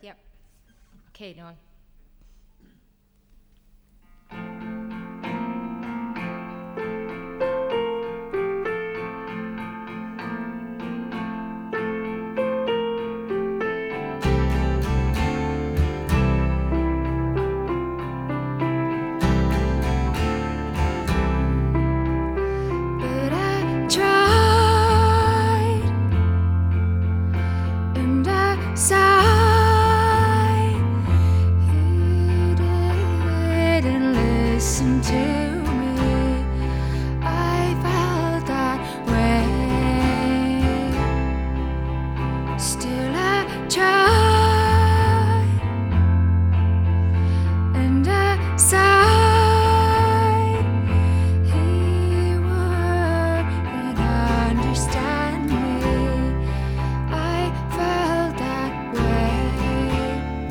Yep. Okay, Noah. But I tried and I sighed. He didn't listen to me. I felt that way. Still I tried and I sighed. He wouldn't understand me. I felt that way.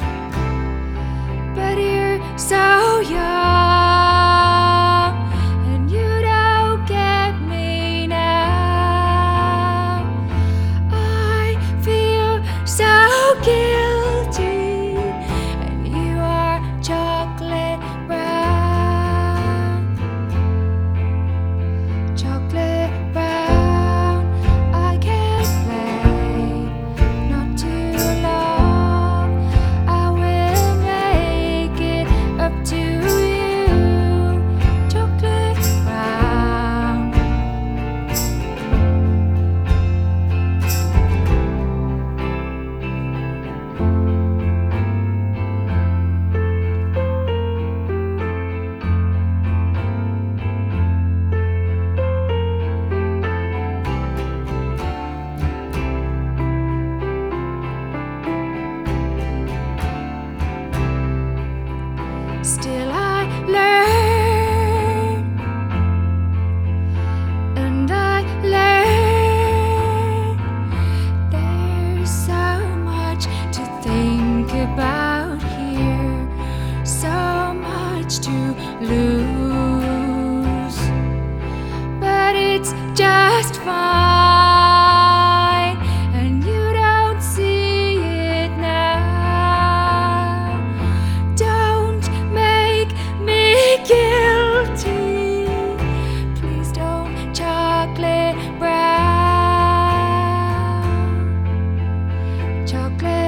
But you're so young and you don't get me now. I feel so guilty, and you are chocolate brown. Chocolate brown, I can't play, not too long. I will make it up to you. Chocolate brown. Still I learn and I learn. There's so much to think about here, so much to lose, but it's just fine, and you don't see it now. Don't make me guilty, please don't. Chocolate brown, chocolate